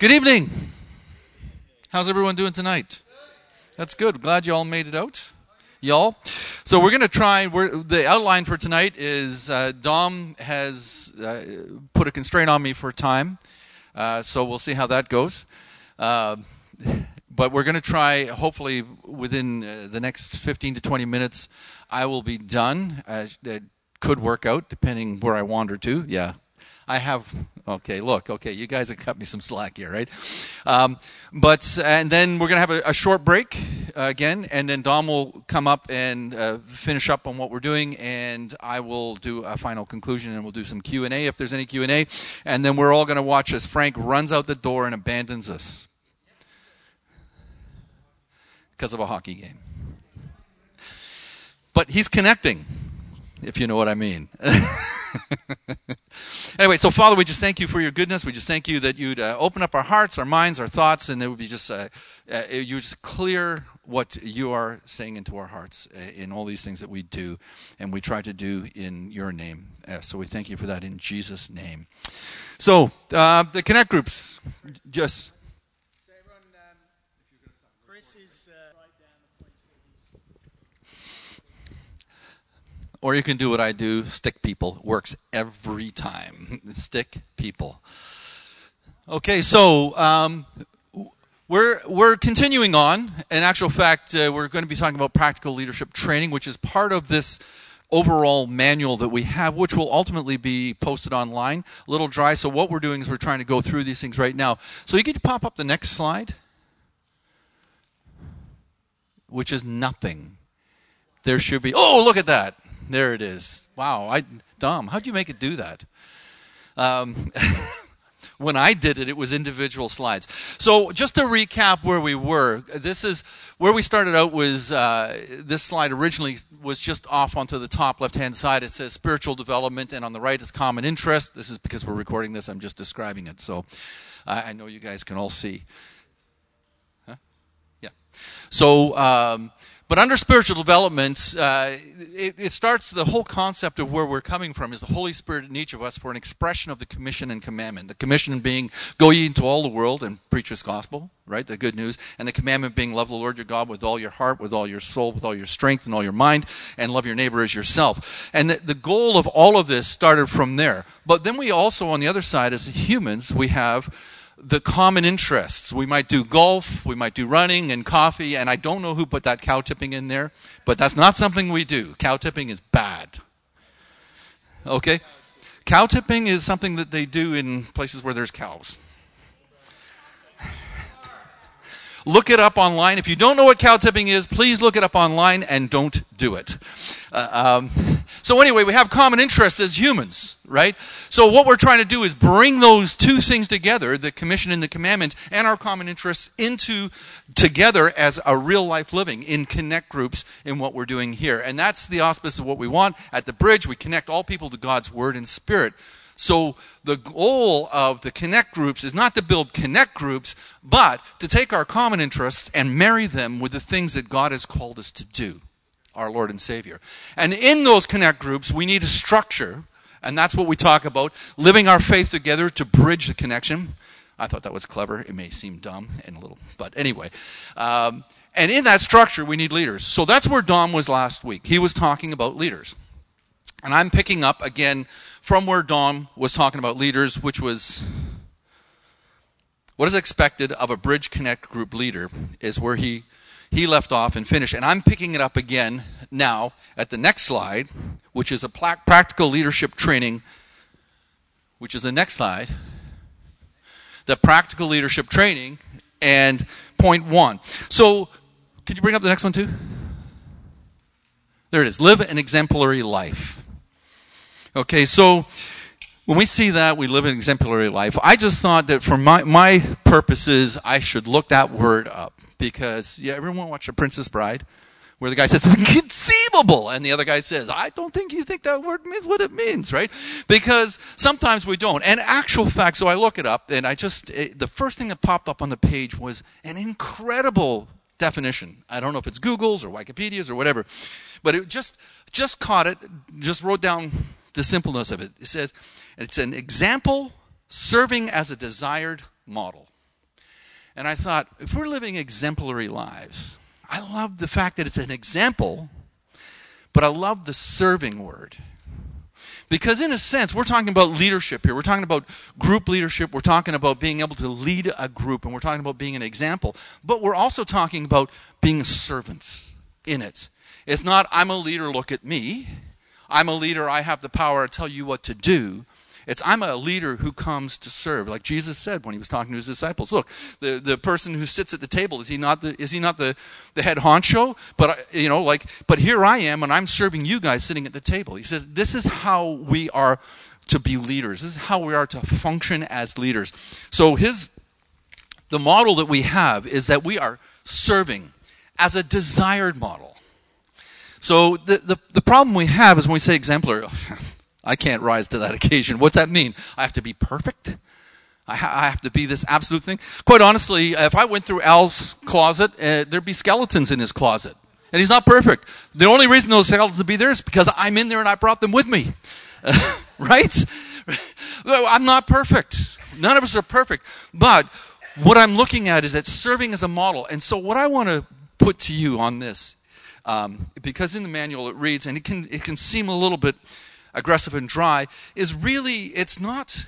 Good evening. How's everyone doing tonight? That's good. Glad you all made it out. Y'all. So we're going to try, the outline for tonight is Dom has put a constraint on me for time. So we'll see how that goes. But we're going to try, hopefully within the next 15 to 20 minutes, I will be done. It could work out depending where I wander to. Yeah. I have, you guys have cut me some slack here, right? And then we're going to have a short break again, and then Dom will come up and finish up on what we're doing, and I will do a final conclusion, and we'll do some Q&A if there's any Q&A, and then we're all going to watch as Frank runs out the door and abandons us because of a hockey game. But he's connecting, if you know what I mean. Anyway, so Father, we just thank you for your goodness. We just thank you that you'd open up our hearts, our minds, our thoughts, and it would be just you just clear what you are saying into our hearts in all these things that we do, and we try to do in your name. So we thank you for that in Jesus' name. So the Connect groups, just. So everyone, Chris is right down the points that he's. Or you can do what I do, stick people. Works every time. Stick people. Okay, so we're continuing on. In actual fact, we're going to be talking about practical leadership training, which is part of this overall manual that we have, which will ultimately be posted online. A little dry, so what we're doing is we're trying to go through these things right now. So you get to pop up the next slide, which is nothing. There should be, oh, look at that. There it is. Wow, Dom, how'd you make it do that? When I did it, it was individual slides. So just to recap where we were, this is where we started out was this slide originally was just off onto the top left-hand side. It says spiritual development, and on the right is common interest. This is because we're recording this. I'm just describing it. So I know you guys can all see. Huh? Yeah. So... But under spiritual development, it starts, the whole concept of where we're coming from is the Holy Spirit in each of us for an expression of the commission and commandment. The commission being, go ye into all the world and preach this gospel, right, the good news. And the commandment being, love the Lord your God with all your heart, with all your soul, with all your strength, and all your mind, and love your neighbor as yourself. And the goal of all of this started from there. But then we also, on the other side, as humans, we have the common interests. We might do golf, we might do running and coffee, and I don't know who put that cow tipping in there, but that's not something we do. Cow tipping is bad. Okay? Cow tipping is something that they do in places where there's cows. Look it up online. If you don't know what cow tipping is, please look it up online and don't do it. So anyway, we have common interests as humans, right? So what we're trying to do is bring those two things together, the commission and the commandment, and our common interests together as a real life living in Connect groups in what we're doing here. And that's the auspice of what we want. At the Bridge, we connect all people to God's Word and Spirit. So the goal of the Connect groups is not to build Connect groups, but to take our common interests and marry them with the things that God has called us to do, our Lord and Savior. And in those Connect groups, we need a structure, and that's what we talk about, living our faith together to bridge the connection. I thought that was clever. It may seem dumb and a little, but anyway. And in that structure, we need leaders. So that's where Dom was last week. He was talking about leaders. And I'm picking up, again, from where Dom was talking about leaders, which was what is expected of a Bridge Connect group leader, is where he left off and finished. And I'm picking it up again now at the next slide, which is a practical leadership training, which is the next slide. The practical leadership training and point 1. So could you bring up the next one too? There it is. Live an exemplary life. Okay, so when we see that, we live an exemplary life. I just thought that for my purposes, I should look that word up. Because, everyone watch The Princess Bride? Where the guy says, it's inconceivable. And the other guy says, I don't think you think that word means what it means, right? Because sometimes we don't. And actual fact, so I look it up, and the first thing that popped up on the page was an incredible definition. I don't know if it's Google's or Wikipedia's or whatever. But it just caught it, just wrote down the simpleness of it. It says, it's an example serving as a desired model. And I thought, if we're living exemplary lives, I love the fact that it's an example, but I love the serving word. Because in a sense, we're talking about leadership here. We're talking about group leadership. We're talking about being able to lead a group. And we're talking about being an example. But we're also talking about being a servant in it. It's not, I'm a leader, look at me. I'm a leader, I have the power to tell you what to do. It's, I'm a leader who comes to serve. Like Jesus said when he was talking to his disciples. Look, the person who sits at the table, is he not the head honcho? But here I am, and I'm serving you guys sitting at the table. He says, this is how we are to be leaders. This is how we are to function as leaders. So the model that we have is that we are serving as a desired model. So the problem we have is when we say exemplary, I can't rise to that occasion. What's that mean? I have to be perfect? I have to be this absolute thing? Quite honestly, if I went through Al's closet, there'd be skeletons in his closet. And he's not perfect. The only reason those skeletons would be there is because I'm in there and I brought them with me. Right? I'm not perfect. None of us are perfect. But what I'm looking at is that serving as a model. And so what I want to put to you on this, because in the manual it reads, and it can seem a little bit aggressive and dry, is really, it's not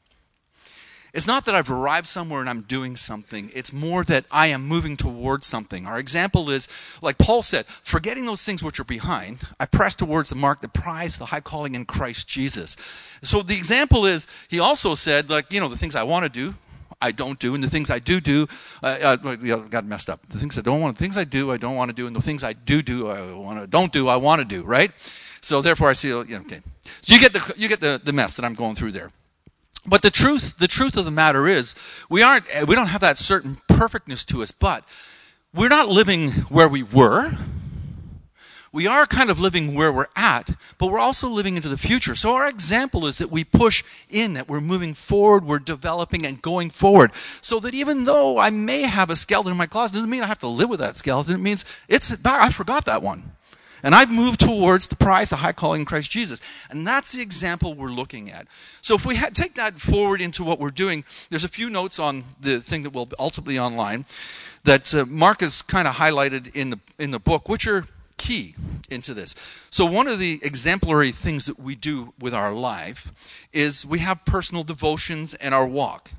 that I've arrived somewhere and I'm doing something. It's more that I am moving towards something. Our example is, like Paul said, forgetting those things which are behind, I press towards the mark, the prize, the high calling in Christ Jesus. So the example is, he also said, the things I want to do, I don't do, and the things I do, got messed up. The things I don't want, the things I do, I don't want to do, and the things I do, I want to do, right? So therefore I see, okay. So you get the mess that I'm going through there. But the truth of the matter is, we don't have that certain perfectness to us, but we're not living where we were. We are kind of living where we're at, but we're also living into the future. So our example is that we push in, that we're moving forward, we're developing and going forward. So that even though I may have a skeleton in my closet, doesn't mean I have to live with that skeleton. It means I forgot that one. And I've moved towards the prize, the high calling in Christ Jesus. And that's the example we're looking at. So if we take that forward into what we're doing, there's a few notes on the thing that will ultimately be online that Mark has kind of highlighted in the book, which are key into this. So one of the exemplary things that we do with our life is we have personal devotions and our walk.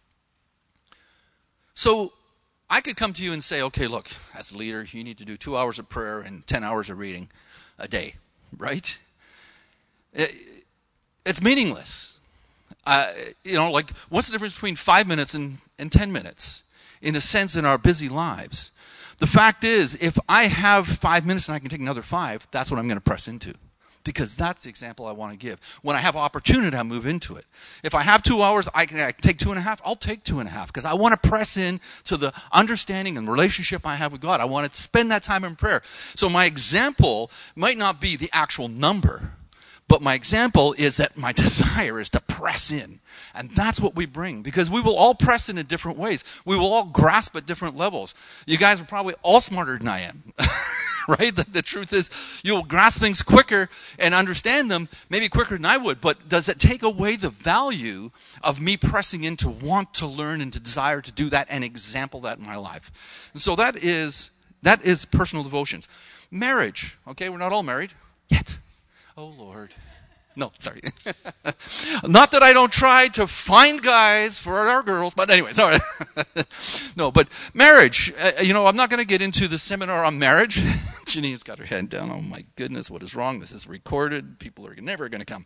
So I could come to you and say, okay, look, as a leader, you need to do 2 hours of prayer and 10 hours of reading a day, right? It's meaningless. What's the difference between 5 minutes and 10 minutes? In a sense, in our busy lives. The fact is, if I have 5 minutes and I can take another 5, that's what I'm going to press into. Because that's the example I want to give. When I have opportunity, I move into it. If I have 2 hours, I can take 2.5. I'll take 2.5 because I want to press in to the understanding and relationship I have with God. I want to spend that time in prayer. So my example might not be the actual number, but my example is that my desire is to press in. And that's what we bring, because we will all press in different ways. We will all grasp at different levels. You guys are probably all smarter than I am. Right? The truth is, you'll grasp things quicker and understand them maybe quicker than I would. But does it take away the value of me pressing in to want to learn and to desire to do that and example that in my life? And so that is personal devotions. Marriage. Okay, we're not all married yet. Oh, Lord. No, sorry. Not that I don't try to find guys for our girls, but anyway, sorry. No, but marriage. I'm not going to get into the seminar on marriage. Janine's got her head down. Oh my goodness, what is wrong? This is recorded. People are never going to come.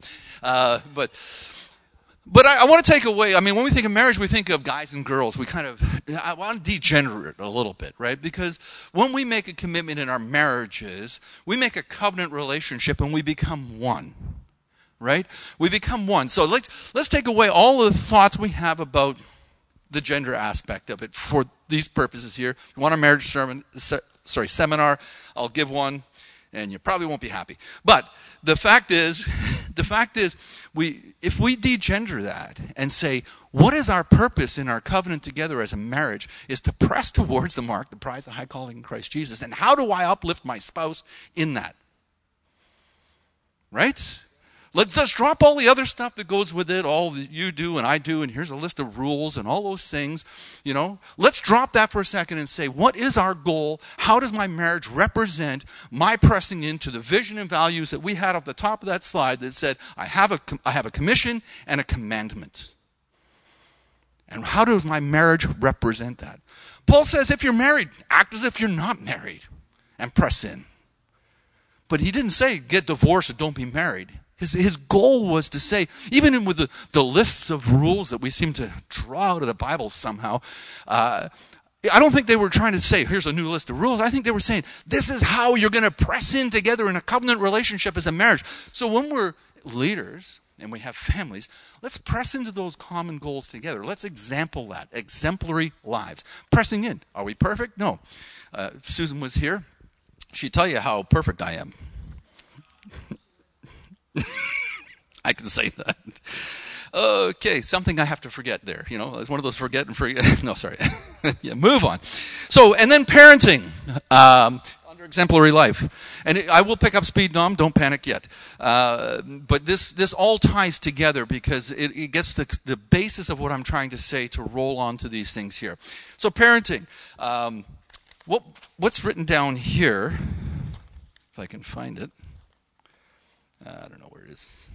But I want to take away, when we think of marriage, we think of guys and girls. I want to degenerate a little bit, right? Because when we make a commitment in our marriages, we make a covenant relationship and we become one. Right? We become one. So let's take away all the thoughts we have about the gender aspect of it for these purposes here. If you want a marriage seminar, I'll give one, and you probably won't be happy. But the fact is, if we degender that and say, what is our purpose in our covenant together as a marriage, is to press towards the mark, the prize, the high calling in Christ Jesus. And how do I uplift my spouse in that? Right? Let's drop all the other stuff that goes with it, all that you do and I do, and here's a list of rules and all those things. Let's drop that for a second and say, what is our goal? How does my marriage represent my pressing into the vision and values that we had off the top of that slide that said, I have a commission and a commandment. And how does my marriage represent that? Paul says, if you're married, act as if you're not married and press in. But he didn't say, get divorced or don't be married. His goal was to say, even with the lists of rules that we seem to draw out of the Bible somehow, I don't think they were trying to say, here's a new list of rules. I think they were saying, this is how you're going to press in together in a covenant relationship as a marriage. So when we're leaders and we have families, let's press into those common goals together. Let's example that. Exemplary lives. Pressing in. Are we perfect? No. If Susan was here, she'd tell you how perfect I am. I can say that. Okay, something I have to forget there. It's one of those forget and forget. No, sorry. Yeah, move on. So, and then parenting under exemplary life. And I will pick up speed, Dom. Don't panic yet. But this all ties together because it gets the basis of what I'm trying to say to roll on to these things here. So, parenting. What's written down here, if I can find it. I don't know where it is.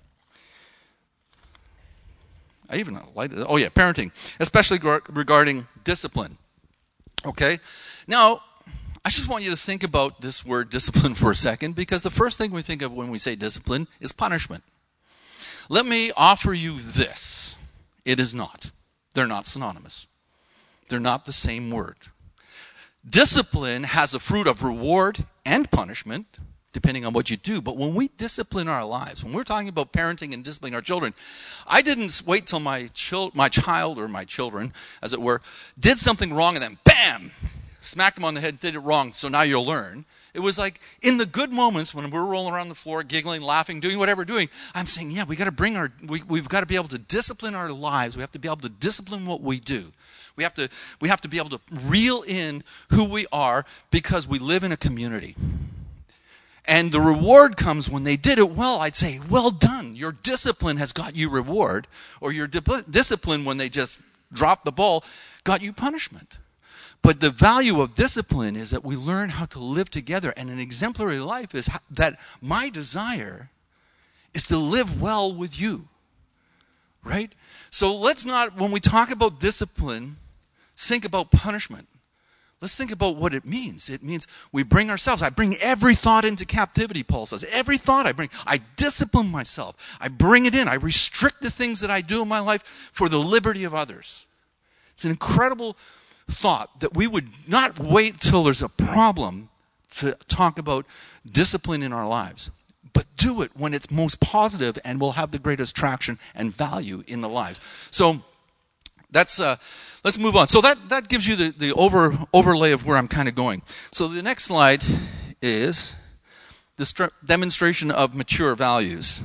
I even like it. Oh yeah, parenting, especially regarding discipline. Okay? Now, I just want you to think about this word discipline for a second, because the first thing we think of when we say discipline is punishment. Let me offer you this. It is not. They're not synonymous. They're not the same word. Discipline has a fruit of reward and punishment, depending on what you do. But when we discipline our lives, when we're talking about parenting and disciplining our children, I didn't wait till my child or my children, as it were, did something wrong and then bam, smacked them on the head, did it wrong, so now you'll learn. It was like in the good moments when we're rolling around the floor, giggling, laughing, doing whatever we're doing, I'm saying, yeah, we've got to be able to discipline our lives. We have to be able to discipline what we do. We have to be able to reel in who we are because we live in a community. And the reward comes when they did it well. I'd say, well done. Your discipline has got you reward. Or your discipline when they just dropped the ball got you punishment. But the value of discipline is that we learn how to live together. And an exemplary life is that my desire is to live well with you. Right? So let's not, when we talk about discipline, think about punishment. Let's think about what it means. It means we bring ourselves. I bring every thought into captivity, Paul says. Every thought I discipline myself. I bring it in. I restrict the things that I do in my life for the liberty of others. It's an incredible thought that we would not wait till there's a problem to talk about discipline in our lives, but do it when it's most positive and will have the greatest traction and value in the lives. So that's... Let's move on. So that gives you the overlay of where I'm kind of going. So the next slide is this demonstration of mature values.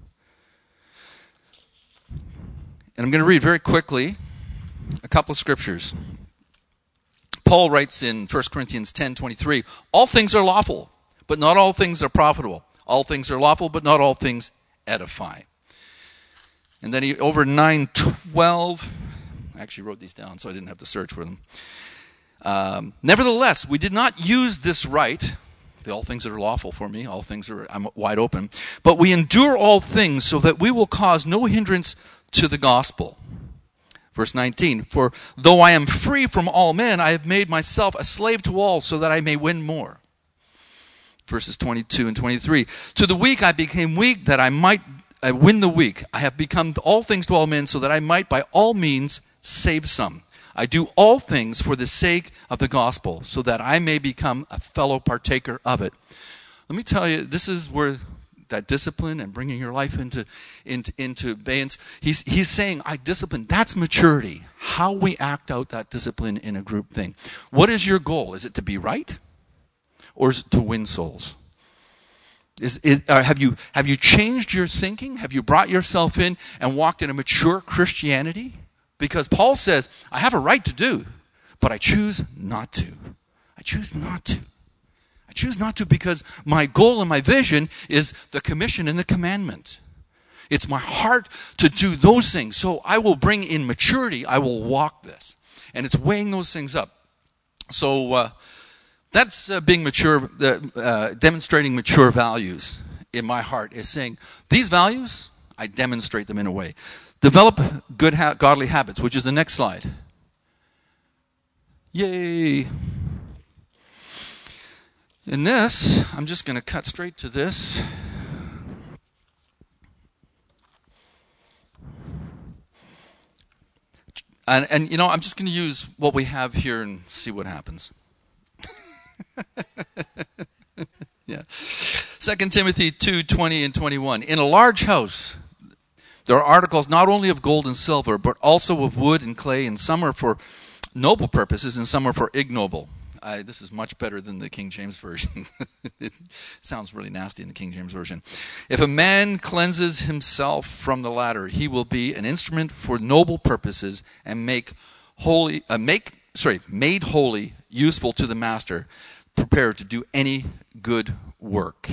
And I'm going to read very quickly a couple of scriptures. Paul writes in 1 Corinthians 10:23, all things are lawful, but not all things are profitable. All things are lawful, but not all things edify. And then over 9:12... I actually wrote these down so I didn't have to search for them. Nevertheless, we did not use this right. All things that are lawful for me, I'm wide open. But we endure all things so that we will cause no hindrance to the gospel. Verse 19, for though I am free from all men, I have made myself a slave to all so that I may win more. Verses 22 and 23, to the weak I became weak that I might win the weak. I have become all things to all men so that I might by all means save some. I do all things for the sake of the gospel, so that I may become a fellow partaker of it. Let me tell you, this is where that discipline and bringing your life into abeyance, he's saying, I discipline. That's maturity. How we act out that discipline in a group thing. What is your goal? Is it to be right? Or is it to win souls? Have you changed your thinking? Have you brought yourself in and walked in a mature Christianity? Because Paul says, I have a right to do, but I choose not to. I choose not to. I choose not to because my goal and my vision is the commission and the commandment. It's my heart to do those things. So I will bring in maturity. I will walk this. And it's weighing those things up. So that's being mature, demonstrating mature values in my heart is saying, these values, I demonstrate them in a way. Develop good godly habits, which is the next slide. Yay. In this, I'm just going to cut straight to this. And you know, I'm just going to use what we have here and see what happens. Yeah. 2 Timothy 2:20 and 21. In a large house, there are articles not only of gold and silver, but also of wood and clay, and some are for noble purposes and some are for ignoble. This is much better than the King James Version. It sounds really nasty in the King James Version. If a man cleanses himself from the latter, he will be an instrument for noble purposes and made holy, useful to the master, prepared to do any good work.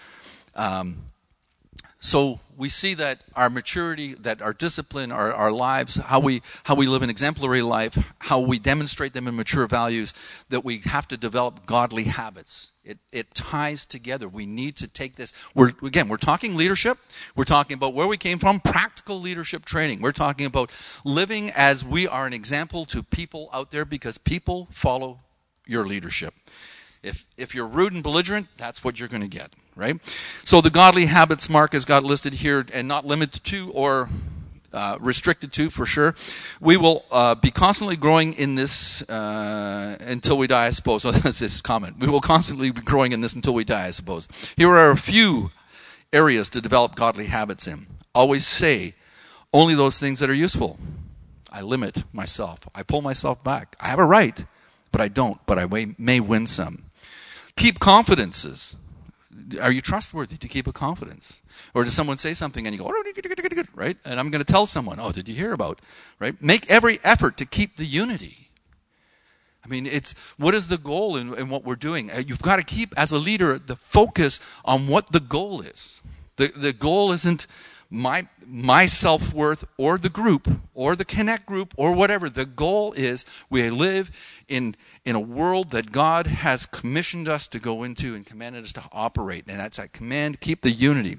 So we see that our maturity, that our discipline, our lives, how we live an exemplary life, how we demonstrate them in mature values, that we have to develop godly habits. It ties together. We need to take this. We're talking leadership. We're talking about where we came from, practical leadership training. We're talking about living as we are an example to people out there because people follow your leadership. If you're rude and belligerent, that's what you're going to get, right? So the godly habits Mark has got listed here, and not limited to or restricted to, for sure. We will be constantly growing in this until we die, I suppose. So that's his comment. We will constantly be growing in this until we die, I suppose. Here are a few areas to develop godly habits in. Always say only those things that are useful. I limit myself. I pull myself back. I have a right, but I don't. But I may win some. Keep confidences. Are you trustworthy to keep a confidence? Or does someone say something and you go, oh, right? And I'm going to tell someone, oh, did you hear about, right? Make every effort to keep the unity. I mean, what is the goal in what we're doing? You've got to keep, as a leader, the focus on what the goal is. The goal isn't my self-worth or the group or the Connect group or whatever. The goal is we live in a world that God has commissioned us to go into and commanded us to operate. And that's that command, keep the unity.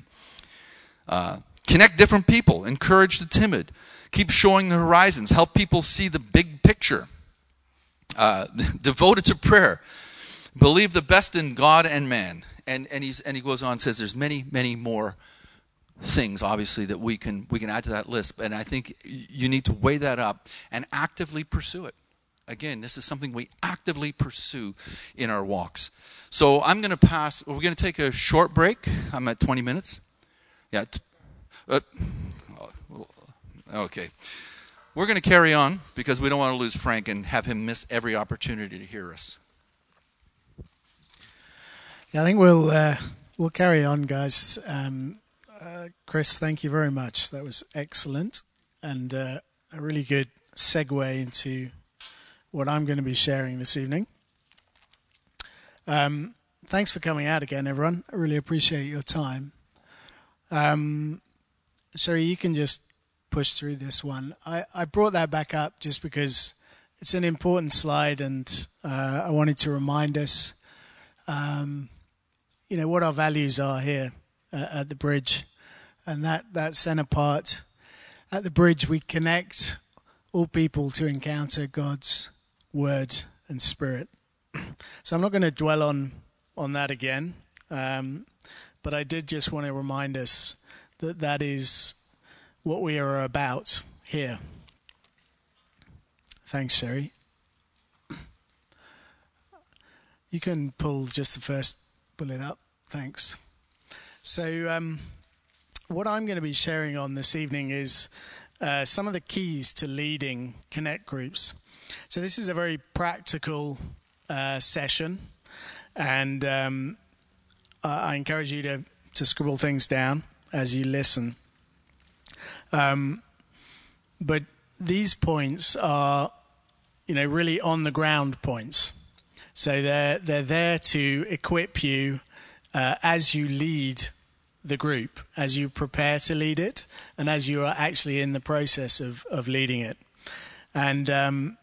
Connect different people. Encourage the timid. Keep showing the horizons. Help people see the big picture. Devoted to prayer. Believe the best in God and man. And he goes on and says there's many, many more things, obviously, that we can add to that list. And I think you need to weigh that up and actively pursue it. Again, this is something we actively pursue in our walks. So we're going to take a short break. I'm at 20 minutes. Yeah. Okay. We're going to carry on because we don't want to lose Frank and have him miss every opportunity to hear us. Yeah, I think we'll carry on, guys. Chris, thank you very much. That was excellent and a really good segue into what I'm going to be sharing this evening. Thanks for coming out again, everyone. I really appreciate your time. Sherry, you can just push through this one. I brought that back up just because it's an important slide, and I wanted to remind us, what our values are here at the Bridge. And that center part, at the Bridge, we connect all people to encounter God's Word and Spirit. So I'm not going to dwell on that again, but I did just want to remind us that is what we are about here. Thanks, Sherry. You can pull just the first bullet up. Thanks. So what I'm going to be sharing on this evening is some of the keys to leading Connect groups. So this is a very practical session, and I encourage you to scribble things down as you listen. But these points are, really on the ground points. So they're there to equip you as you lead the group as you prepare to lead it and as you are actually in the process of leading it. And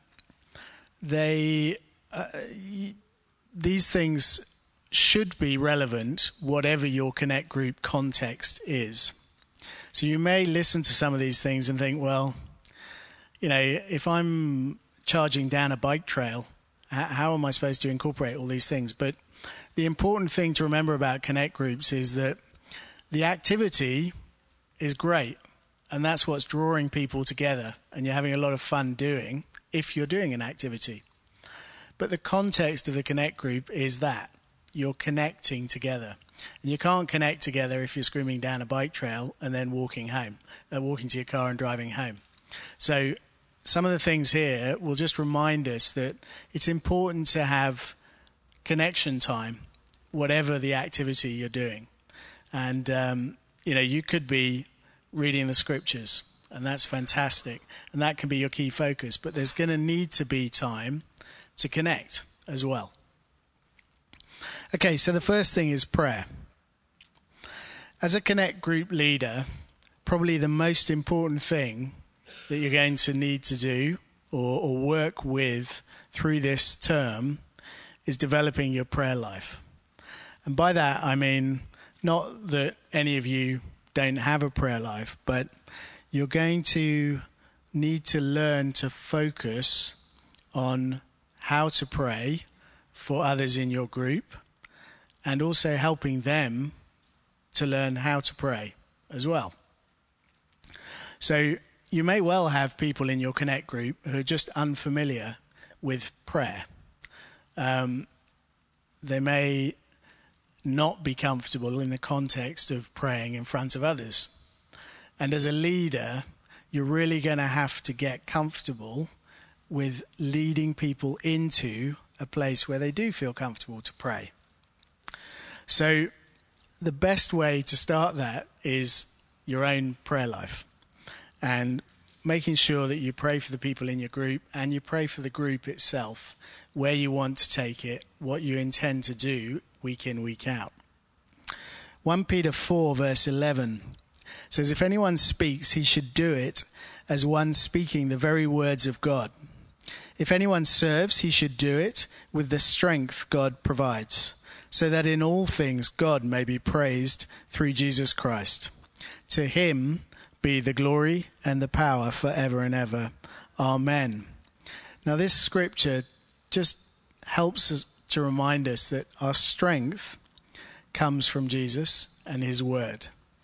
these things should be relevant whatever your Connect group context is. So you may listen to some of these things and think, well, if I'm charging down a bike trail, how am I supposed to incorporate all these things? But the important thing to remember about Connect groups is that the activity is great, and that's what's drawing people together, and you're having a lot of fun doing if you're doing an activity. But the context of the Connect group is that you're connecting together. And you can't connect together if you're screaming down a bike trail and then walking to your car and driving home. So some of the things here will just remind us that it's important to have connection time, whatever the activity you're doing. And, you could be reading the scriptures, and that's fantastic. And that can be your key focus. But there's going to need to be time to connect as well. Okay, so the first thing is prayer. As a Connect group leader, probably the most important thing that you're going to need to do or work with through this term is developing your prayer life. And by that, I mean not that any of you don't have a prayer life, but you're going to need to learn to focus on how to pray for others in your group and also helping them to learn how to pray as well. So you may well have people in your Connect group who are just unfamiliar with prayer. They may not be comfortable in the context of praying in front of others. And as a leader, you're really going to have to get comfortable with leading people into a place where they do feel comfortable to pray. So the best way to start that is your own prayer life and making sure that you pray for the people in your group and you pray for the group itself, where you want to take it, what you intend to do week in, week out. 1 Peter 4 verse 11 says, if anyone speaks, he should do it as one speaking the very words of God. If anyone serves, he should do it with the strength God provides, so that in all things God may be praised through Jesus Christ. To him be the glory and the power forever and ever. Amen. Now this scripture just helps us to remind us that our strength comes from Jesus and his word.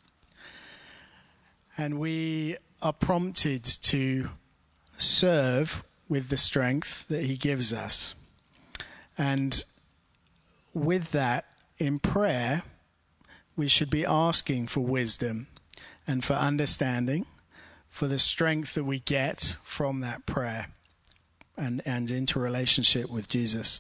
And we are prompted to serve with the strength that he gives us. And with that, in prayer, we should be asking for wisdom and for understanding, for the strength that we get from that prayer and into relationship with Jesus.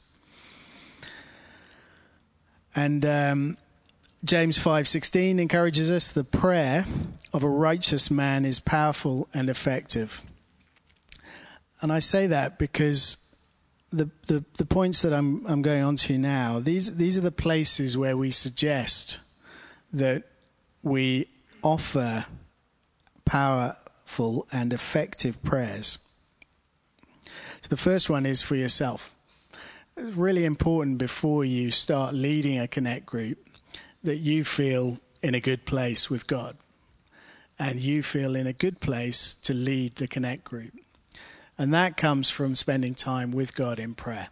And James 5:16 encourages us, the prayer of a righteous man is powerful and effective. And I say that because the points that I'm going on to now, these are the places where we suggest that we offer powerful and effective prayers. So the first one is for yourself. It's really important before you start leading a Connect group that you feel in a good place with God and you feel in a good place to lead the Connect group. And that comes from spending time with God in prayer.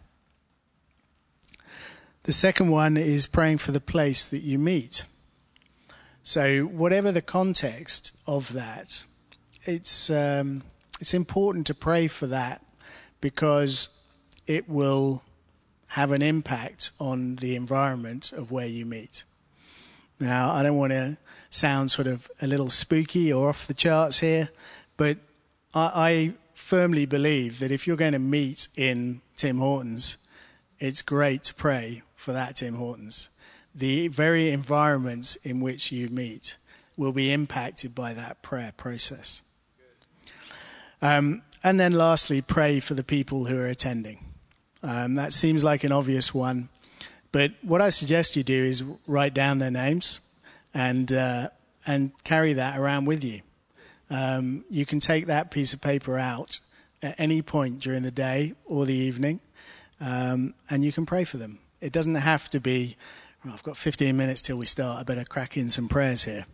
The second one is praying for the place that you meet. So whatever the context of that, it's important to pray for that because it will have an impact on the environment of where you meet. Now, I don't want to sound sort of a little spooky or off the charts here, but I firmly believe that if you're going to meet in Tim Hortons, it's great to pray for that Tim Hortons. The very environments in which you meet will be impacted by that prayer process. And then lastly, pray for the people who are attending. That seems like an obvious one, but what I suggest you do is write down their names and carry that around with you. You can take that piece of paper out at any point during the day or the evening, and you can pray for them. It doesn't have to be, I've got 15 minutes till we start, I better crack in some prayers here.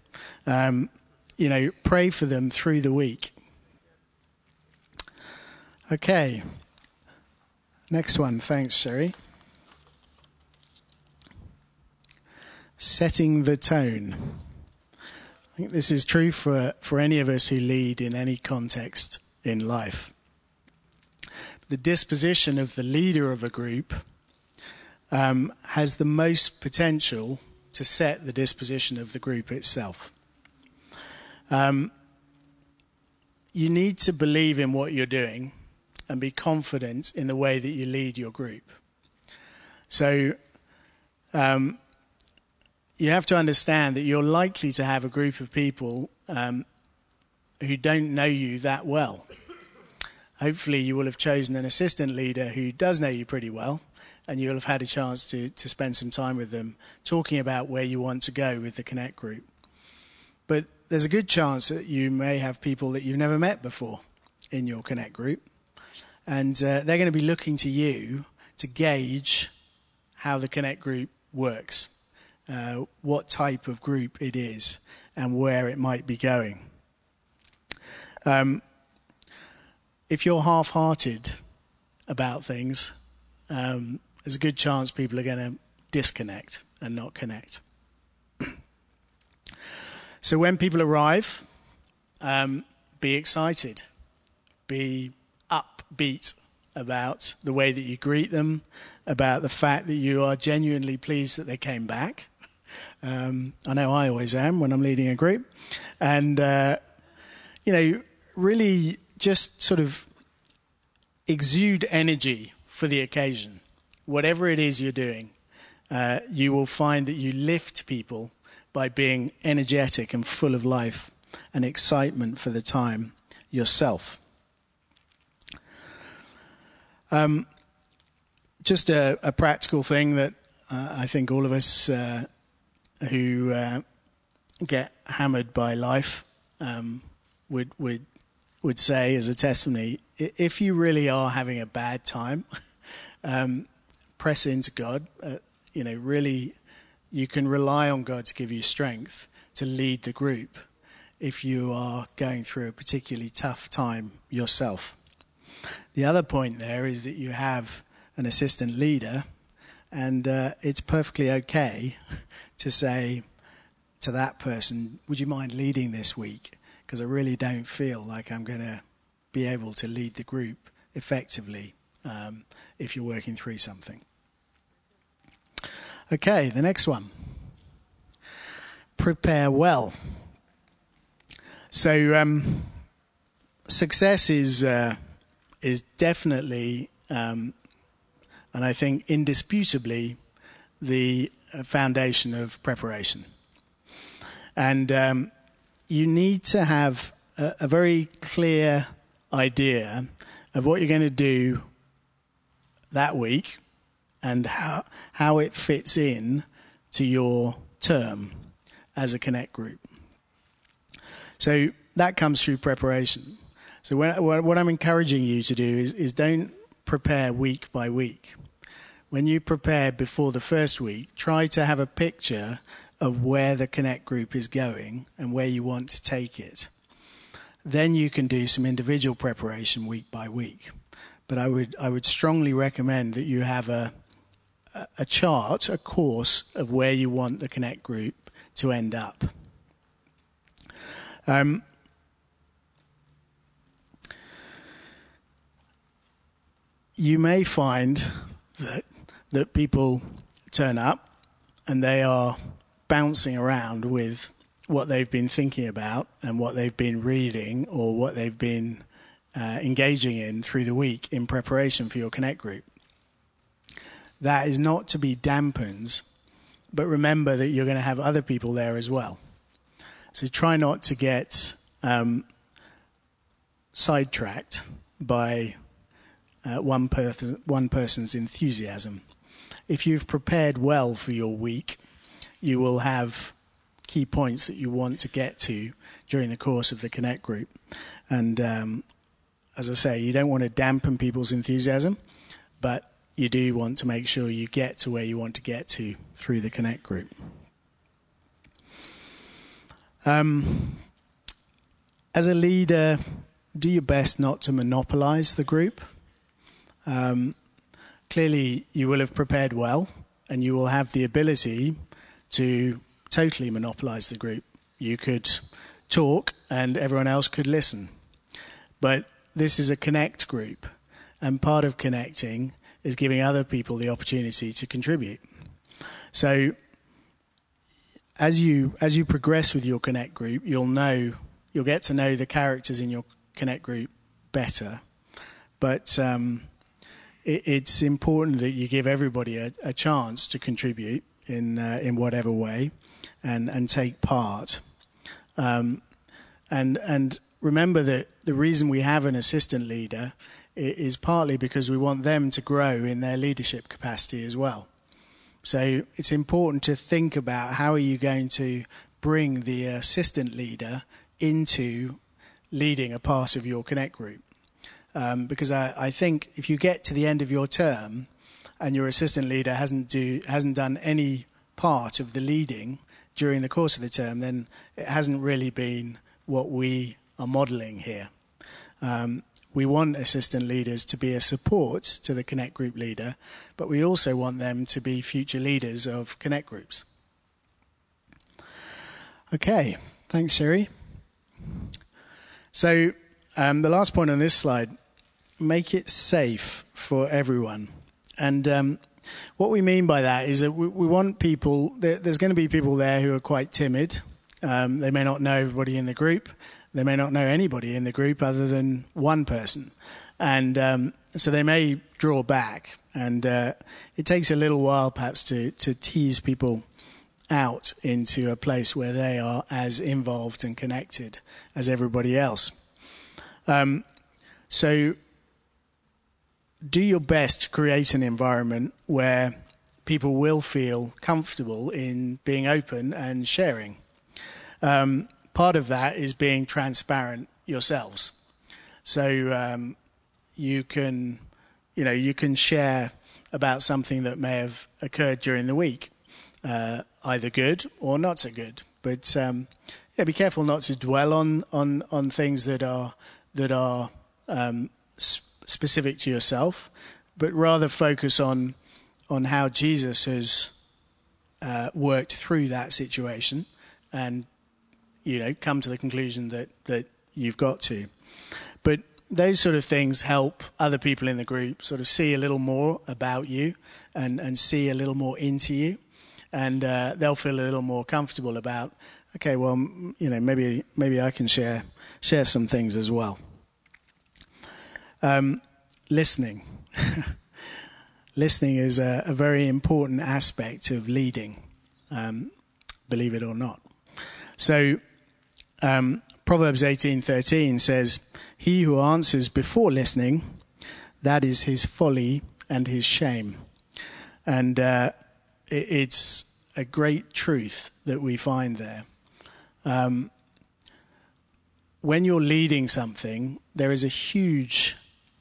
Pray for them through the week. Okay. Next one. Thanks, Sherry. Setting the tone. I think this is true for any of us who lead in any context in life. The disposition of the leader of a group has the most potential to set the disposition of the group itself. You need to believe in what you're doing and be confident in the way that you lead your group. So you have to understand that you're likely to have a group of people who don't know you that well. Hopefully you will have chosen an assistant leader who does know you pretty well, and you'll have had a chance to spend some time with them talking about where you want to go with the Connect group. But there's a good chance that you may have people that you've never met before in your Connect group, and they're going to be looking to you to gauge how the Connect group works, what type of group it is, and where it might be going. If you're half-hearted about things, there's a good chance people are going to disconnect and not connect. So when people arrive, be excited, be upbeat about the way that you greet them, about the fact that you are genuinely pleased that they came back. I know I always am when I'm leading a group. And, really just sort of exude energy for the occasion. Whatever it is you're doing, you will find that you lift people by being energetic and full of life and excitement for the time yourself. Just a practical thing that I think all of us who get hammered by life would say as a testimony: if you really are having a bad time, press into God. Really, you can rely on God to give you strength to lead the group if you are going through a particularly tough time yourself. The other point there is that you have an assistant leader, and it's perfectly okay to say to that person, would you mind leading this week? Because I really don't feel like I'm going to be able to lead the group effectively if you're working through something. Okay, the next one. Prepare well. So success is definitely, and I think indisputably, the foundation of preparation. And you need to have a very clear idea of what you're going to do that week and how it fits in to your term as a Connect group. So that comes through preparation. So what I'm encouraging you to do is don't prepare week by week. When you prepare before the first week, try to have a picture of where the Connect group is going and where you want to take it. Then you can do some individual preparation week by week. But I would strongly recommend that you have a chart, a course of where you want the Connect group to end up. You may find that people turn up and they are bouncing around with what they've been thinking about and what they've been reading or what they've been engaging in through the week in preparation for your Connect group. That is not to be dampened, but remember that you're going to have other people there as well. So try not to get sidetracked by one person's enthusiasm. If you've prepared well for your week, you will have key points that you want to get to during the course of the Connect group. And as I say, you don't want to dampen people's enthusiasm, but you do want to make sure you get to where you want to get to through the Connect group. As a leader, do your best not to monopolize the group. Clearly, you will have prepared well, and you will have the ability to totally monopolize the group. You could talk, and everyone else could listen. But this is a Connect group, and part of connecting is giving other people the opportunity to contribute. So as you progress with your Connect group, you'll get to know the characters in your Connect group better. But it's important that you give everybody a chance to contribute in whatever way and take part. And remember that the reason we have an assistant leader is partly because we want them to grow in their leadership capacity as well. So it's important to think about how are you going to bring the assistant leader into leading a part of your Connect group. Because I think if you get to the end of your term and your assistant leader hasn't done any part of the leading during the course of the term, then it hasn't really been what we are modelling here. We want assistant leaders to be a support to the Connect group leader, but we also want them to be future leaders of Connect groups. Okay, thanks, Sherry. So the last point on this slide, make it safe for everyone. And what we mean by that is that we want people, there's going to be people there who are quite timid. They may not know everybody in the group. They may not know anybody in the group other than one person. And so they may draw back. And it takes a little while perhaps to tease people out into a place where they are as involved and connected as everybody else. So do your best to create an environment where people will feel comfortable in being open and sharing. Part of that is being transparent yourselves. So you can share about something that may have occurred during the week, either good or not so good. But be careful not to dwell on things that are specific to yourself, but rather focus on how Jesus has worked through that situation and come to the conclusion that you've got to. But those sort of things help other people in the group sort of see a little more about you and see a little more into you, and they'll feel a little more comfortable about, okay, well, maybe I can share some things as well. Listening. Listening is a very important aspect of leading, believe it or not. So Proverbs 18:13 says, "He who answers before listening, that is his folly and his shame." And it's a great truth that we find there. When you're leading something, there is a huge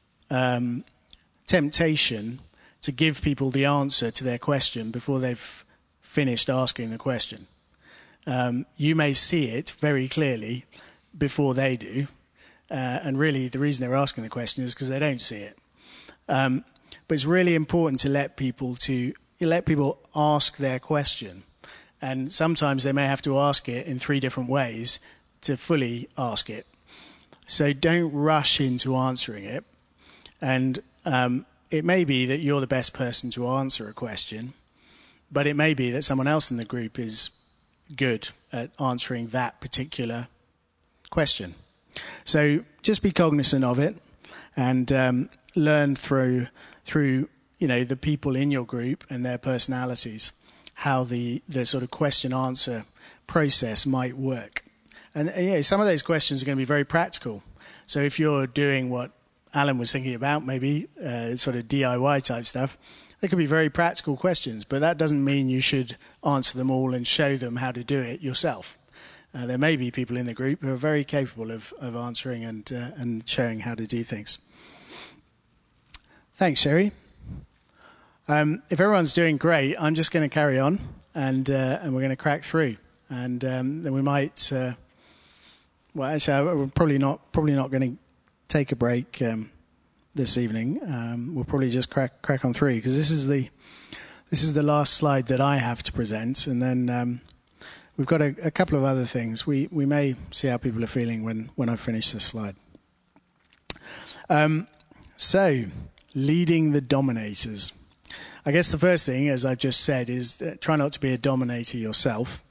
temptation to give people the answer to their question before they've finished asking the question. You may see it very clearly before they do, and really the reason they're asking the question is because they don't see it. But it's really important to let people ask their question, and sometimes they may have to ask it in 3 different ways to fully ask it. So don't rush into answering it. And it may be that you're the best person to answer a question, but it may be that someone else in the group is good at answering that particular question. So just be cognizant of it and learn through the people in your group and their personalities how the sort of question-answer process might work. And some of those questions are going to be very practical. So if you're doing what Alan was thinking about, maybe sort of DIY type stuff, they could be very practical questions, but that doesn't mean you should answer them all and show them how to do it yourself. There may be people in the group who are very capable of answering and showing how to do things. Thanks, Sherry. If everyone's doing great, I'm just going to carry on, and we're going to crack through, and then we might. Well, actually, we're probably not going to take a break this evening. We'll probably just crack on through, because this is the last slide that I have to present, and then we've got a couple of other things. We may see how people are feeling when I finish this slide. So, leading the dominators. I guess the first thing, as I've just said, is try not to be a dominator yourself.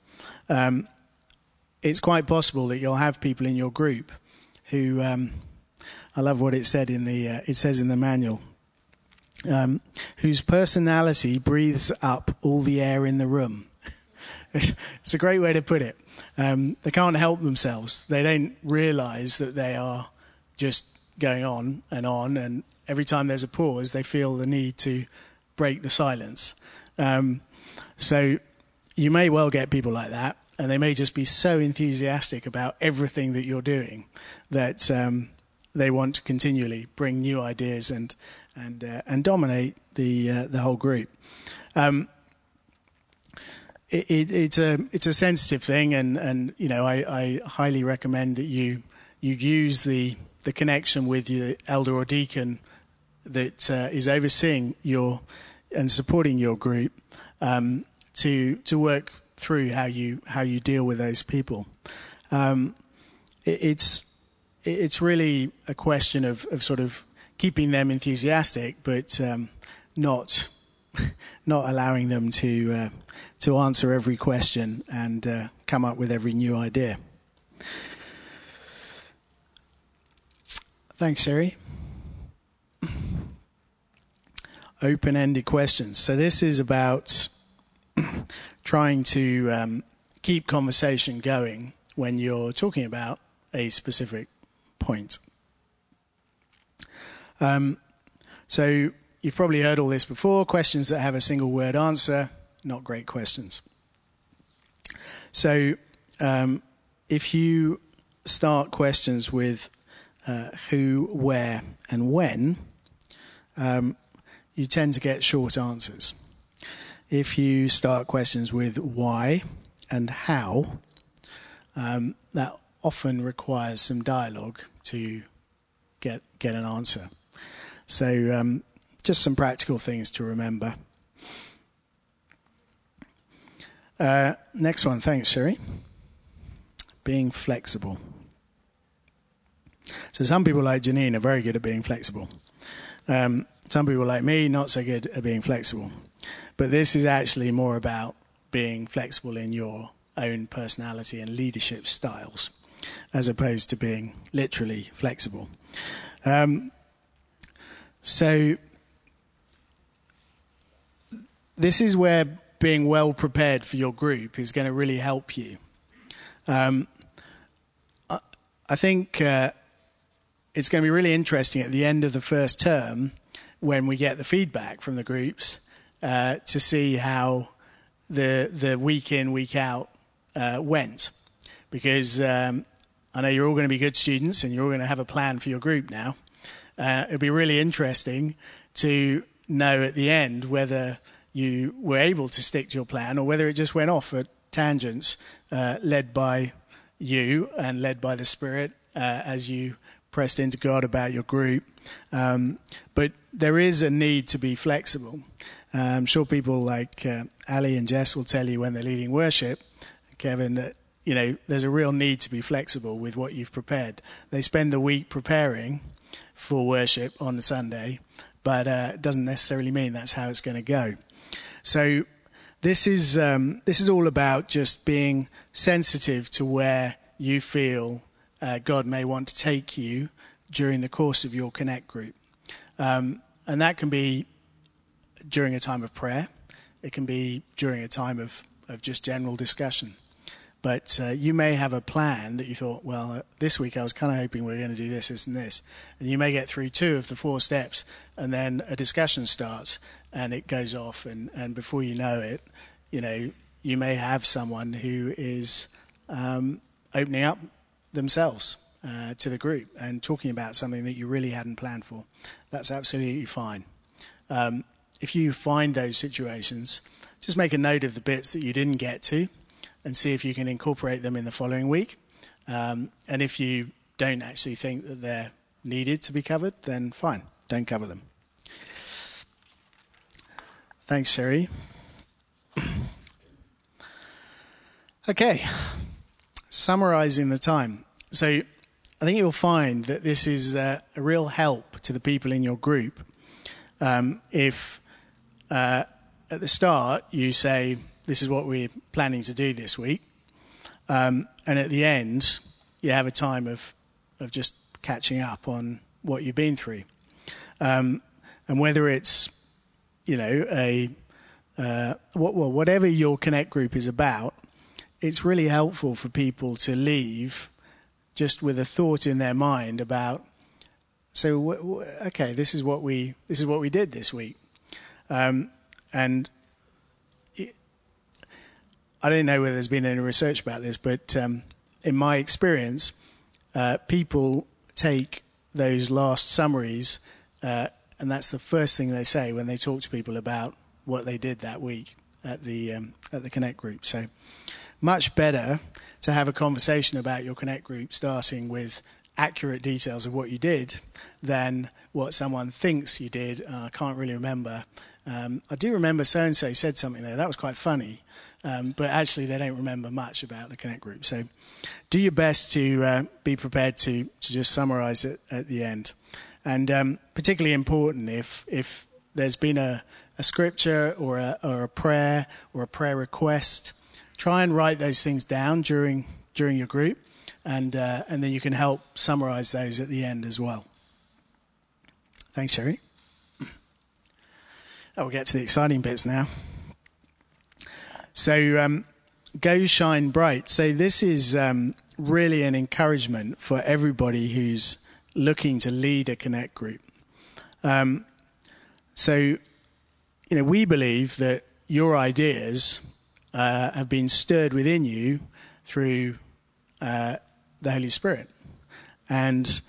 It's quite possible that you'll have people in your group who, I love what it said it says in the manual, whose personality breathes up all the air in the room. It's a great way to put it. They can't help themselves. They don't realize that they are just going on, and every time there's a pause, they feel the need to break the silence. So you may well get people like that, and they may just be so enthusiastic about everything that you're doing that they want to continually bring new ideas and dominate the whole group. It's a sensitive thing, and you know, I highly recommend that you use the connection with your elder or deacon that is overseeing and supporting your group to work through how you deal with those people. It's really a question of sort of keeping them enthusiastic, but not allowing them to answer every question and come up with every new idea. Thanks, Sherry. Open-ended questions. So this is about trying to keep conversation going when you're talking about a specific point. So you've probably heard all this before. Questions that have a single word answer, not great questions. So if you start questions with who, where, and when, you tend to get short answers. If you start questions with why and how, that often requires some dialogue to get an answer. So just some practical things to remember. Next one, thanks, Sherry. Being flexible. So some people like Janine are very good at being flexible. Some people like me, not so good at being flexible. But this is actually more about being flexible in your own personality and leadership styles, as opposed to being literally flexible. So this is where being well prepared for your group is going to really help you. I think it's going to be really interesting at the end of the first term, when we get the feedback from the groups, to see how the week in, week out went. Because I know you're all going to be good students and you're all going to have a plan for your group now. It'll be really interesting to know at the end whether you were able to stick to your plan or whether it just went off at tangents, led by you and led by the Spirit as you pressed into God about your group. But there is a need to be flexible. I'm sure people like Ali and Jess will tell you when they're leading worship, Kevin, that there's a real need to be flexible with what you've prepared. They spend the week preparing for worship on the Sunday, but it doesn't necessarily mean that's how it's going to go. So this is all about just being sensitive to where you feel God may want to take you during the course of your Connect group. And that can be during a time of prayer. It can be during a time of just general discussion. But you may have a plan that you thought, well, this week I was kind of hoping we were going to do this, this, and this. And you may get through 2 of the 4 steps, and then a discussion starts, and it goes off. And before you know it, you may have someone who is opening up themselves to the group and talking about something that you really hadn't planned for. That's absolutely fine. If you find those situations, just make a note of the bits that you didn't get to and see if you can incorporate them in the following week. And if you don't actually think that they're needed to be covered, then fine, don't cover them. Thanks, Sherry. Okay, summarizing the time. So I think you'll find that this is a real help to the people in your group. If at the start you say, this is what we're planning to do this week, and at the end you have a time of just catching up on what you've been through. And whether it's, whatever your Connect group is about, it's really helpful for people to leave just with a thought in their mind about, so okay, this is what we did this week, and I don't know whether there's been any research about this, but in my experience, people take those last summaries, and that's the first thing they say when they talk to people about what they did that week at the Connect group. So much better to have a conversation about your Connect group starting with accurate details of what you did than what someone thinks you did. I can't really remember. I do remember so-and-so said something there. That was quite funny. But actually they don't remember much about the Connect group. So do your best to be prepared to just summarize it at the end. And particularly important if there's been a scripture or a prayer or a prayer request, try and write those things down during your group, and then you can help summarize those at the end as well. Thanks, Sherry. We'll get to the exciting bits now. So go shine bright. So this is really an encouragement for everybody who's looking to lead a Connect group. So we believe that your ideas have been stirred within you through the Holy Spirit. And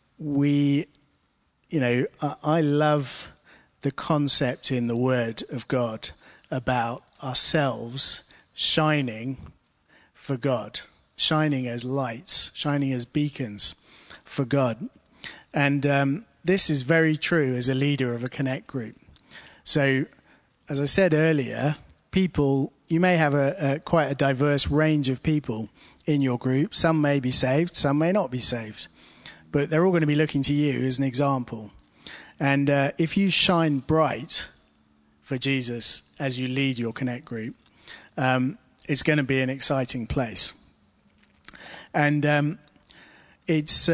I love the concept in the Word of God about ourselves shining for God, shining as lights, shining as beacons for God. And this is very true as a leader of a Connect group. So, as I said earlier, you may have quite a diverse range of people in your group. Some may be saved, some may not be saved. But they're all going to be looking to you as an example. And if you shine bright for Jesus as you lead your Connect group, it's going to be an exciting place. And there's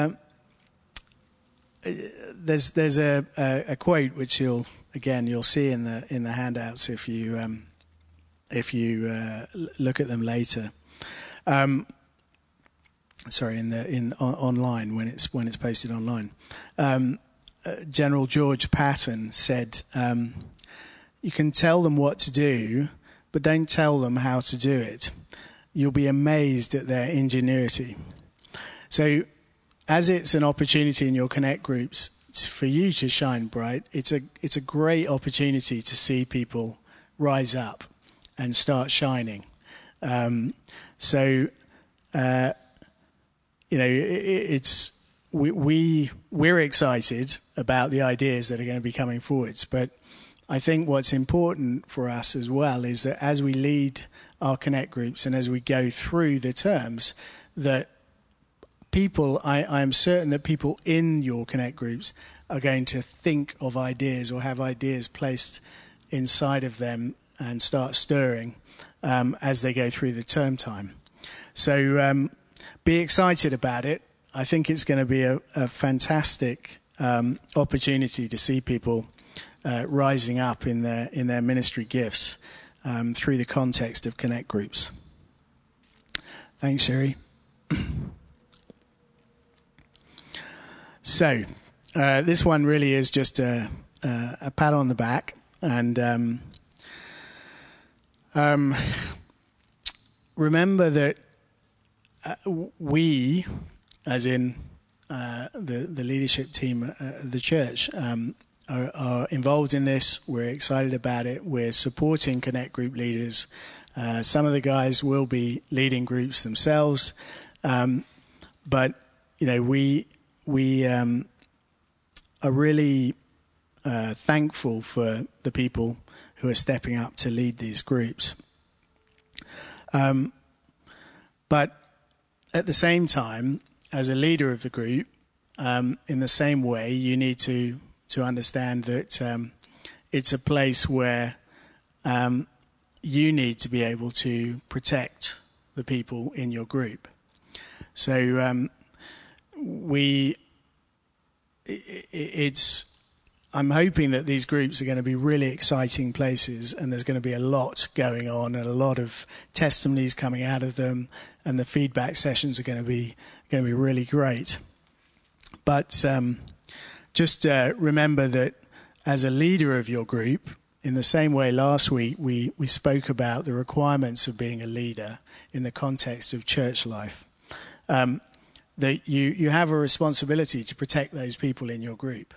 a quote which you'll see in the handouts if you look at them later. Online when it's posted online. General George Patton said, "You can tell them what to do, but don't tell them how to do it. You'll be amazed at their ingenuity." So, as it's an opportunity in your Connect groups for you to shine bright, it's a great opportunity to see people rise up and start shining. We're excited about the ideas that are going to be coming forwards, but I think what's important for us as well is that as we lead our Connect groups and as we go through the terms, that people, I am certain that people in your Connect groups are going to think of ideas or have ideas placed inside of them and start stirring as they go through the term time. So be excited about it. I think it's going to be a fantastic opportunity to see people rising up in their ministry gifts through the context of Connect groups. Thanks, Sherry. So, this one really is just a pat on the back, and remember that we, as in the leadership team at the church, are involved in this. We're excited about it. We're supporting Connect Group leaders. Some of the guys will be leading groups themselves, but we are really thankful for the people who are stepping up to lead these groups. But at the same time, as a leader of the group, in the same way, you need to understand that it's a place where you need to be able to protect the people in your group. So I'm hoping that these groups are going to be really exciting places, and there's going to be a lot going on and a lot of testimonies coming out of them, and the feedback sessions are going to be really great. But just remember that as a leader of your group, in the same way last week we spoke about the requirements of being a leader in the context of church life, that you have a responsibility to protect those people in your group.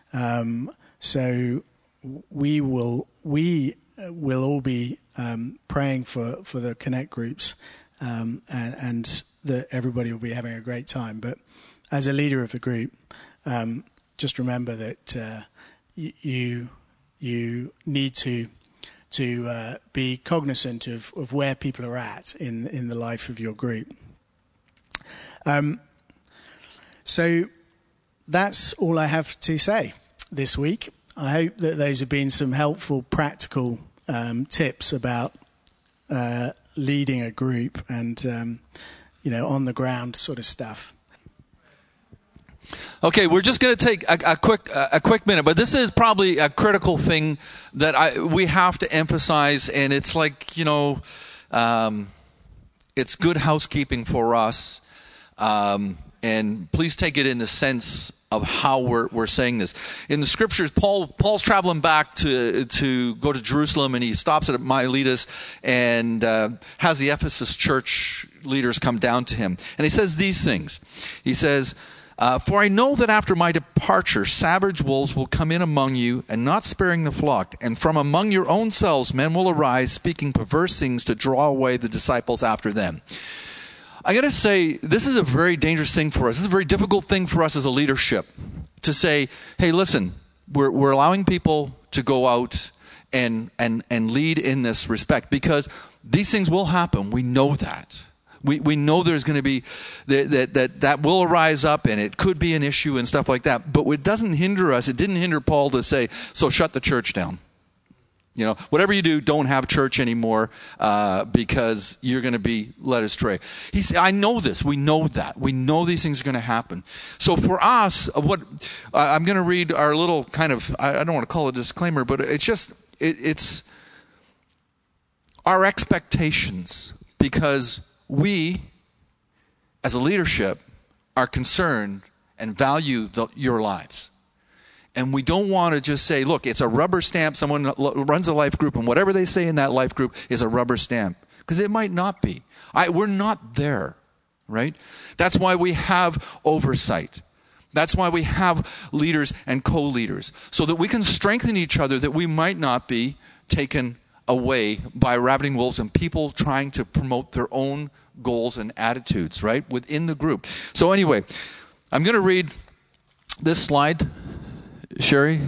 So we will all be praying for the Connect groups, and that everybody will be having a great time. But as a leader of the group, just remember that you need to be cognizant of where people are at in the life of your group. So that's all I have to say this week. I hope that those have been some helpful, practical tips about leading a group and on the ground sort of stuff. Okay, we're just going to take a quick minute, but this is probably a critical thing that we have to emphasize, and it's like, it's good housekeeping for us, and please take it in the sense of how we're saying this. In the scriptures, Paul's traveling back to go to Jerusalem, and he stops at Miletus and has the Ephesus church leaders come down to him, and he says these things. He says, "For I know that after my departure, savage wolves will come in among you, and not sparing the flock. And from among your own selves men will arise, speaking perverse things to draw away the disciples after them." I got to say, this is a very dangerous thing for us. This is a very difficult thing for us as a leadership to say, hey, listen, we're allowing people to go out and lead in this respect, because these things will happen. We know that. We know there's going to be that will arise up, and it could be an issue and stuff like that. But it doesn't hinder us. It didn't hinder Paul to say, so shut the church down. Whatever you do, don't have church anymore because you're going to be led astray. He said, I know this. We know that. We know these things are going to happen. So for us, I'm going to read our little kind of, I don't want to call it a disclaimer, but it's our expectations, because we, as a leadership, are concerned and value your lives. And we don't want to just say, look, it's a rubber stamp. Someone runs a life group, and whatever they say in that life group is a rubber stamp. Because it might not be. We're not there, right? That's why we have oversight. That's why we have leaders and co-leaders, so that we can strengthen each other, that we might not be taken away by ravening wolves and people trying to promote their own goals and attitudes, right, within the group. So anyway, I'm going to read this slide. Sherry?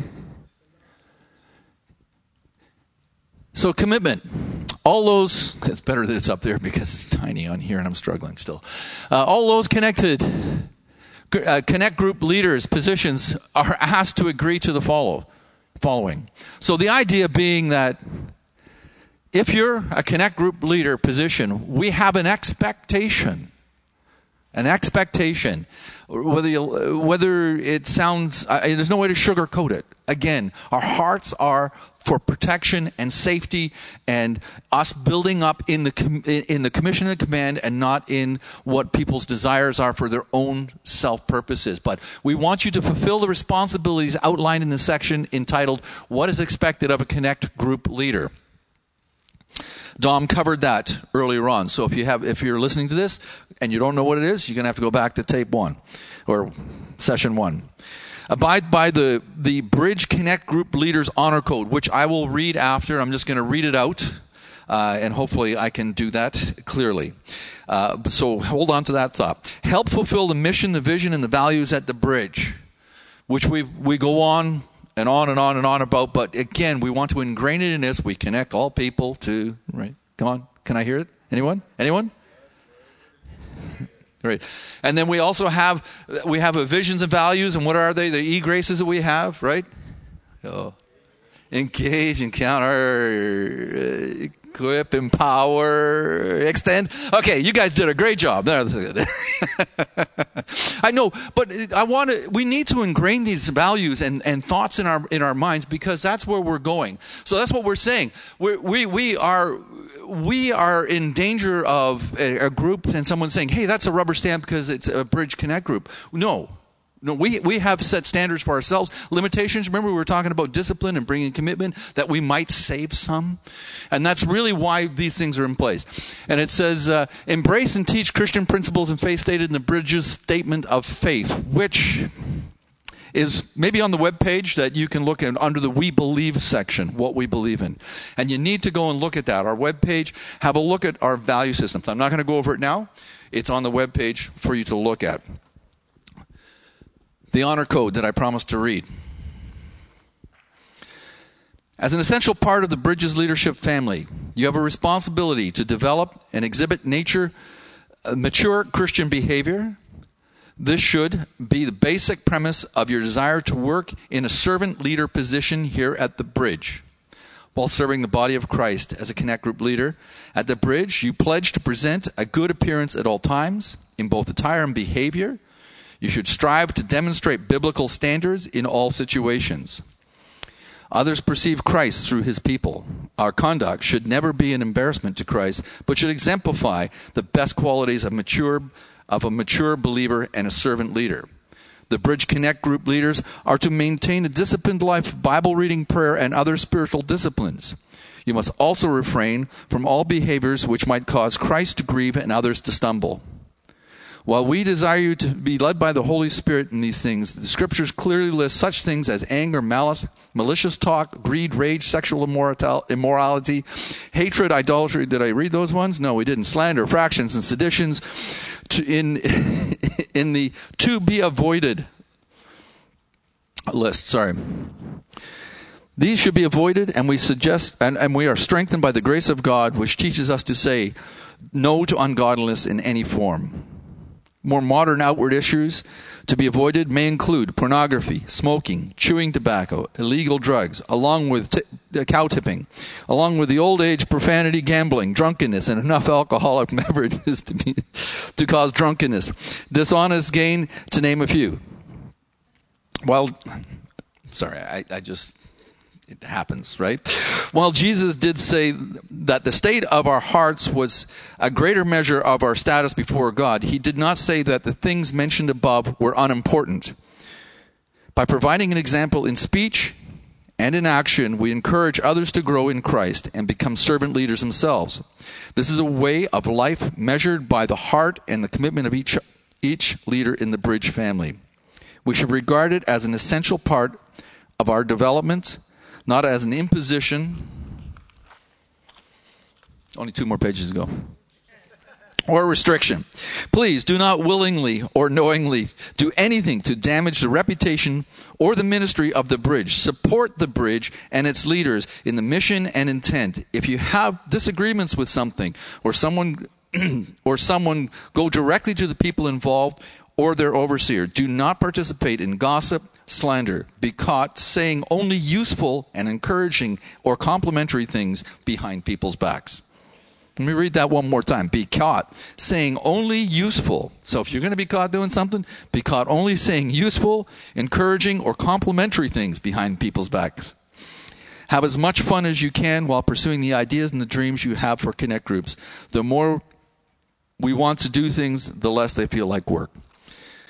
So commitment. All those, it's better that it's up there because it's tiny on here and I'm struggling still. All those Connect Group leaders, positions are asked to agree to the following. So the idea being that if you're a Connect Group leader position, we have an expectation whether it sounds, there's no way to sugarcoat it. Again, our hearts are for protection and safety and us building up in the commission and command, and not in what people's desires are for their own self-purposes. But we want you to fulfill the responsibilities outlined in the section entitled, What is Expected of a Connect Group Leader? Dom covered that earlier on. So if you're listening to this and you don't know what it is, you're going to have to go back to tape 1 or session 1. Abide by the Bridge Connect Group Leaders Honor Code, which I will read after. I'm just going to read it out, and hopefully I can do that clearly. So hold on to that thought. Help fulfill the mission, the vision, and the values at the Bridge, which we go on and on and on and on about. But again, we want to ingrain it in this. We connect all people to, right? Come on. Can I hear it? Anyone? Right. And then we also have a visions and values. And what are they? The E-graces that we have, right? Oh. Engage, encounter, equip, empower, extend. Okay, you guys did a great job. That's good. I know, but we need to ingrain these values and thoughts in our minds, because that's where we're going. So that's what we're saying. We are in danger of a group and someone saying, "Hey, that's a rubber stamp because it's a Bridge Connect group." No, we have set standards for ourselves, limitations. Remember, we were talking about discipline and bringing commitment, that we might save some. And that's really why these things are in place. And it says, embrace and teach Christian principles and faith stated in the Bridge's Statement of Faith, which is maybe on the webpage that you can look at under the We Believe section, what we believe in. And you need to go and look at that. Our webpage, have a look at our value systems. I'm not going to go over it now. It's on the webpage for you to look at. The honor code that I promised to read. As an essential part of the Bridges leadership family, you have a responsibility to develop and exhibit mature Christian behavior. This should be the basic premise of your desire to work in a servant leader position here at the Bridge. While serving the body of Christ as a Connect Group leader, at the Bridge, you pledge to present a good appearance at all times, in both attire and behavior. You should strive to demonstrate biblical standards in all situations. Others perceive Christ through his people. Our conduct should never be an embarrassment to Christ, but should exemplify the best qualities of a mature believer and a servant leader. The Bridge Connect Group leaders are to maintain a disciplined life of Bible reading, prayer, and other spiritual disciplines. You must also refrain from all behaviors which might cause Christ to grieve and others to stumble. While we desire you to be led by the Holy Spirit in these things, the Scriptures clearly list such things as anger, malice, malicious talk, greed, rage, sexual immorality, hatred, idolatry. Did I read those ones? No, we didn't. Slander, fractions, and seditions in the to be avoided list. Sorry. These should be avoided, and we suggest, and we are strengthened by the grace of God, which teaches us to say no to ungodliness in any form. More modern outward issues to be avoided may include pornography, smoking, chewing tobacco, illegal drugs, along with cow tipping, along with the old age profanity, gambling, drunkenness, and enough alcoholic beverages to cause drunkenness, dishonest gain, to name a few. Well, sorry, it happens, right? While Jesus did say that the state of our hearts was a greater measure of our status before God, he did not say that the things mentioned above were unimportant. By providing an example in speech and in action, we encourage others to grow in Christ and become servant leaders themselves. This is a way of life measured by the heart and the commitment of each leader in the Bridge family. We should regard it as an essential part of our development, not as an imposition. Only 2 more pages to go. Or a restriction. Please do not willingly or knowingly do anything to damage the reputation or the ministry of the Bridge. Support the Bridge and its leaders in the mission and intent. If you have disagreements with something or someone, go directly to the people involved or their overseer. Do not participate in gossip, slander, be caught saying only useful and encouraging or complimentary things behind people's backs. Let me read that one more time. Be caught saying only useful. So if you're going to be caught doing something, be caught only saying useful, encouraging, or complimentary things behind people's backs. Have as much fun as you can while pursuing the ideas and the dreams you have for Connect groups. The more we want to do things, the less they feel like work.